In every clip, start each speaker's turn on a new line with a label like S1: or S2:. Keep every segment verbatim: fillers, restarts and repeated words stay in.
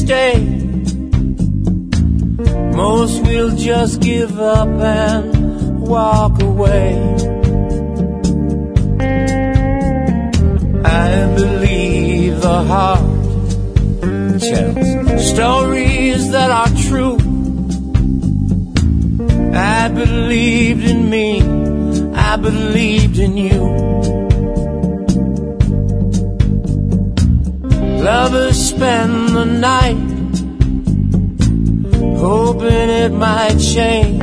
S1: stay. Most will just give up and walk away. I believe the heart tells stories that are true. I believed in me, I believed in you. Lovers spend the night hoping it might change.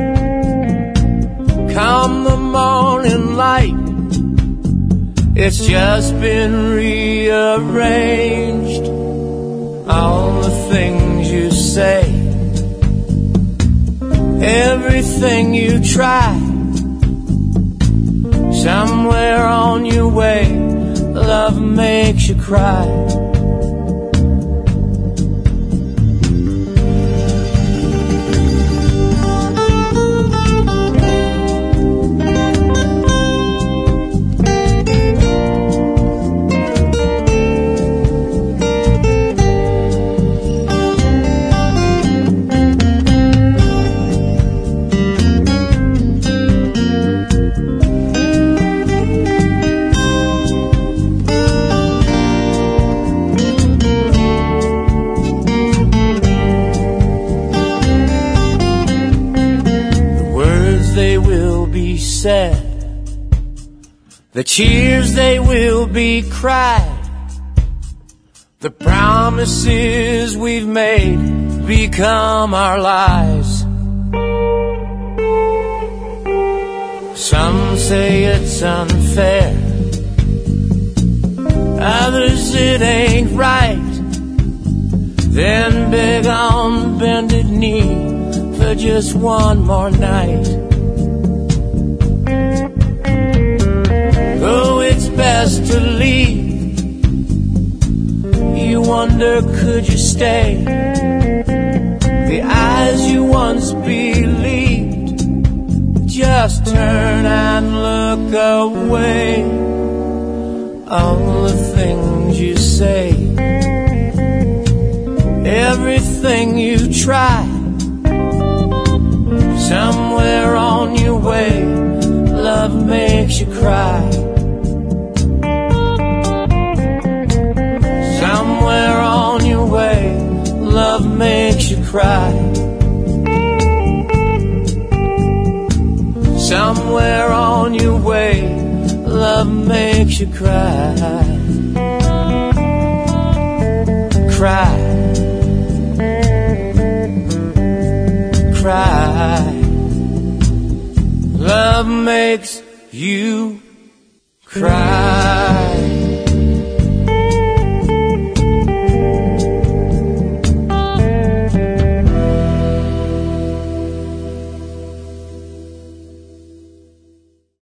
S1: Come the morning light, it's just been rearranged. All the things you say, everything you try, somewhere on your way, love makes you cry. The tears they will be cried. The promises we've made become our lies. Some say it's unfair, others it ain't right. Then beg on bended knee for just one more night. Oh, it's best to leave. You wonder, could you stay? The eyes you once believed just turn and look away. All the things you say, everything you try, somewhere on your way, love makes you cry. Somewhere on your way, love makes you cry. Somewhere on your way, love makes you cry. Cry. Cry. Love makes you